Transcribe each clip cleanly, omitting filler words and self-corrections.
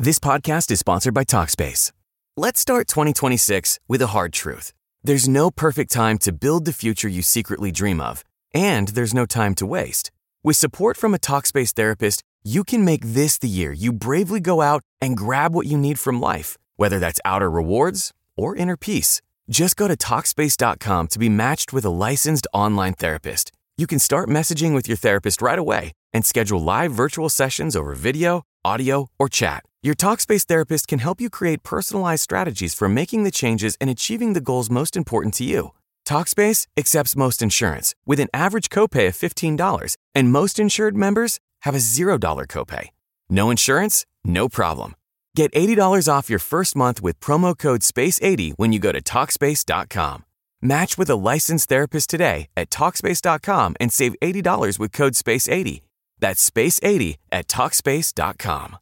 This podcast is sponsored by Talkspace. Let's start 2026 with a hard truth. There's no perfect time to build the future you secretly dream of, and there's no time to waste. With support from a Talkspace therapist, you can make this the year you bravely go out and grab what you need from life, whether that's outer rewards or inner peace. Just go to Talkspace.com to be matched with a licensed online therapist. You can start messaging with your therapist right away and schedule live virtual sessions over video, audio, or chat. Your Talkspace therapist can help you create personalized strategies for making the changes and achieving the goals most important to you. Talkspace accepts most insurance with an average copay of $15, and most insured members have a $0 copay. No insurance? No problem. Get $80 off your first month with promo code SPACE80 when you go to Talkspace.com. Match with a licensed therapist today at Talkspace.com and save $80 with code SPACE80. That's SPACE80 at Talkspace.com.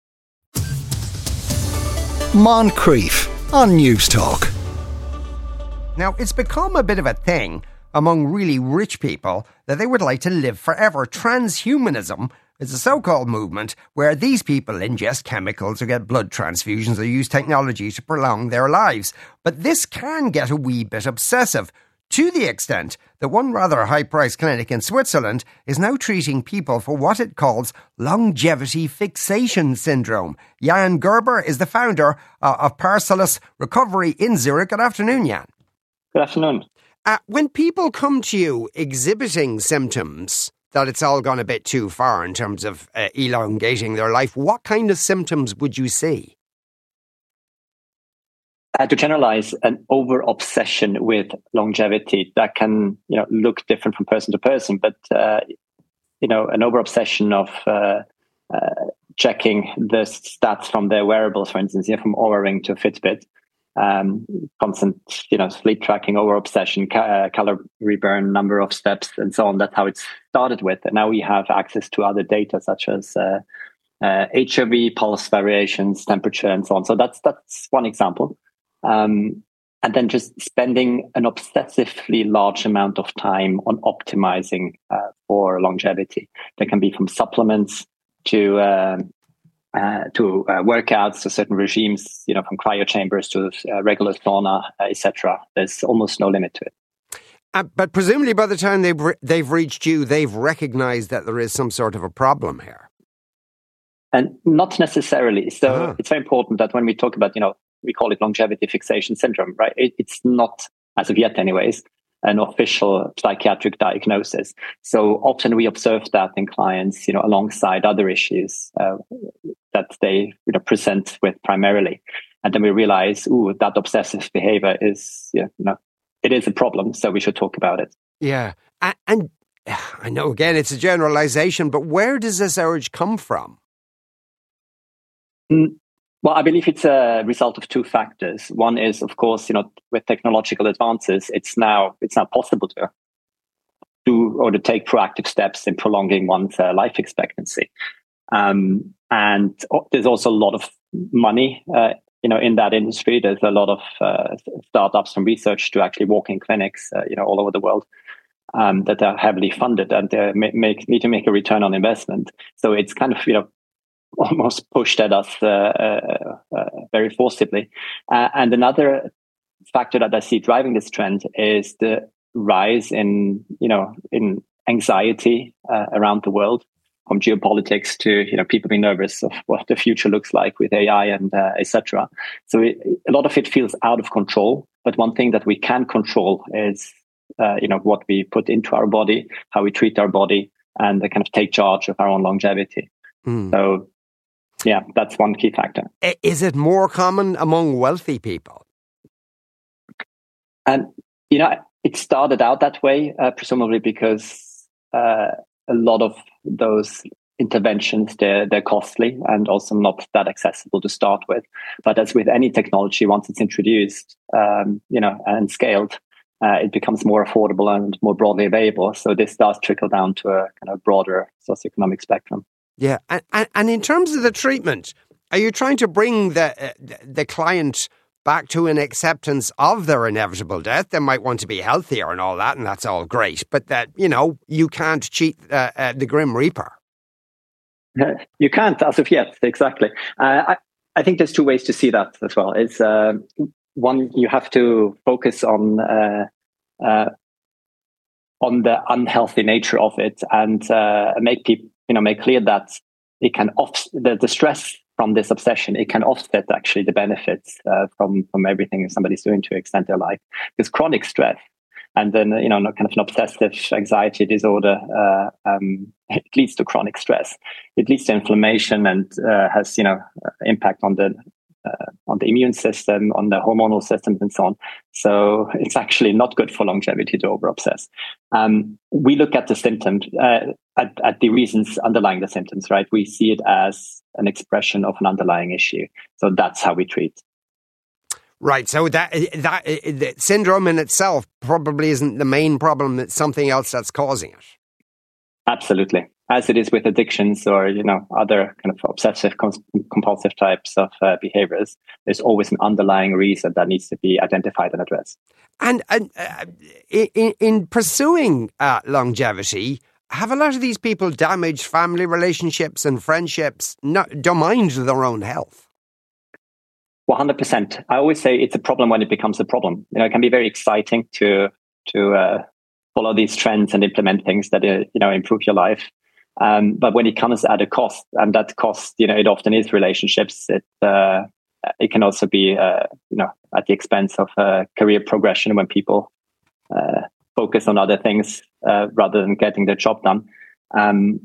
Moncrief on News Talk. Now, it's become a bit of a thing among really rich people that they would like to live forever. Transhumanism is a so-called movement where these people ingest chemicals or get blood transfusions or use technology to prolong their lives. But this can get a wee bit obsessive, to the extent that one rather high-priced clinic in Switzerland is now treating people for what it calls longevity fixation syndrome. Jan Gerber is the founder of Paracelsus Recovery in Zurich. Good afternoon, Jan. Good afternoon. When people come to you exhibiting symptoms that it's all gone a bit too far in terms of elongating their life, what kind of symptoms would you see? To generalize, an over-obsession with longevity that can, look different from person to person, but, an over-obsession of checking the stats from their wearables, for instance, from Oura Ring to Fitbit, constant, sleep tracking, over-obsession, calorie burn, number of steps, and so on. That's how it's started with. And now we have access to other data such as HRV, pulse variations, temperature, and so on. So that's one example. And then just spending an obsessively large amount of time on optimizing for longevity. That can be from supplements to workouts, to certain regimes, from cryo chambers to regular sauna, etc. There's almost no limit to it. But presumably by the time they've reached you, they've recognized that there is some sort of a problem here. And not necessarily. So It's very important that when we talk about, we call it longevity fixation syndrome, right? It's not, as of yet anyways, an official psychiatric diagnosis. So often we observe that in clients, alongside other issues that they present with primarily. And then we realize, that obsessive behavior is, it is a problem. So we should talk about it. Yeah. And I know, again, it's a generalization, but where does this urge come from? Well, I believe it's a result of two factors. One is, of course, with technological advances, it's now possible to do or to take proactive steps in prolonging one's life expectancy. And there's also a lot of money, in that industry. There's a lot of startups and research to actually walk-in clinics, all over the world that are heavily funded and need to make a return on investment. So it's kind of, almost pushed at us very forcibly. And another factor that I see driving this trend is the rise in anxiety around the world, from geopolitics to people being nervous of what the future looks like with AI and etc. So a lot of it feels out of control. But one thing that we can control is what we put into our body, how we treat our body, and kind of take charge of our own longevity. So. Yeah, that's one key factor. Is it more common among wealthy people? And, it started out that way, presumably because a lot of those interventions, they're costly and also not that accessible to start with. But as with any technology, once it's introduced, and scaled, it becomes more affordable and more broadly available. So this does trickle down to a kind of broader socioeconomic spectrum. Yeah, and in terms of the treatment, are you trying to bring the client back to an acceptance of their inevitable death? They might want to be healthier and all that, and that's all great, but that, you can't cheat the Grim Reaper. You can't, as of yet, exactly. I think there's two ways to see that as well. It's one, you have to focus on the unhealthy nature of it, and make people, make clear that it can the stress from this obsession. It can offset actually the benefits from everything somebody's doing to extend their life. Because chronic stress, and then kind of an obsessive anxiety disorder, it leads to chronic stress. It leads to inflammation and has impact on the immune system, on the hormonal systems, and so on. So it's actually not good for longevity to over-obsess. We look at the symptoms, at the reasons underlying the symptoms, right? We see it as an expression of an underlying issue. So that's how we treat. Right. So that syndrome in itself probably isn't the main problem. It's something else that's causing it. Absolutely. As it is with addictions or, other kind of obsessive compulsive types of behaviors, there's always an underlying reason that needs to be identified and addressed. And in pursuing longevity, have a lot of these people damaged family relationships and friendships, don't mind their own health? 100%. I always say it's a problem when it becomes a problem. It can be very exciting to follow these trends and implement things that improve your life. But when it comes at a cost, and that cost, it often is relationships. It can also be at the expense of career progression when people focus on other things rather than getting their job done. And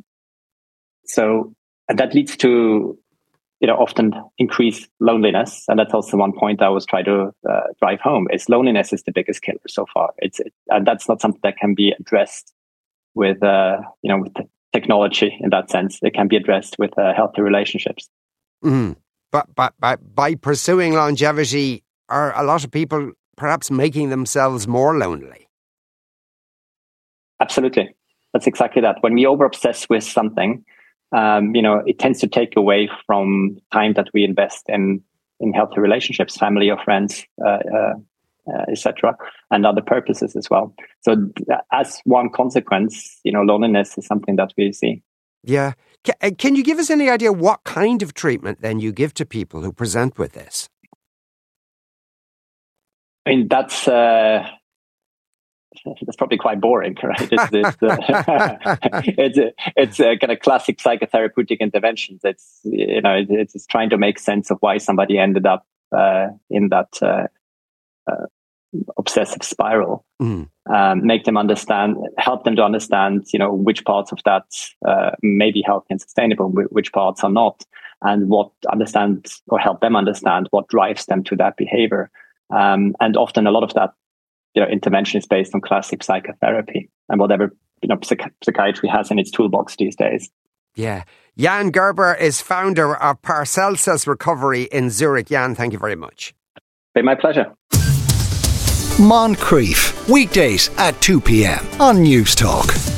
that leads to often increased loneliness, and that's also one point I always try to drive home. Is loneliness is the biggest killer so far. And that's not something that can be addressed with with technology. In that sense, it can be addressed with healthy relationships. Mm. But by pursuing longevity, are a lot of people perhaps making themselves more lonely? Absolutely, that's exactly that. When we over-obsess with something, it tends to take away from time that we invest in healthy relationships, family or friends, etc., and other purposes as well. So as one consequence, loneliness is something that we see. Yeah. Can you give us any idea what kind of treatment then you give to people who present with this? I mean, that's probably quite boring, right? It's a kind of classic psychotherapeutic interventions. It's trying to make sense of why somebody ended up in that obsessive spiral. Make them understand, help them to understand, which parts of that may be healthy and sustainable, which parts are not, and help them understand what drives them to that behavior. And often a lot of that intervention is based on classic psychotherapy and whatever psychiatry has in its toolbox these days. Yeah. Jan Gerber is founder of Paracelsus Recovery in Zurich. Jan, thank you very much. Been my pleasure. Moncrief, weekdays at 2 p.m. on News Talk.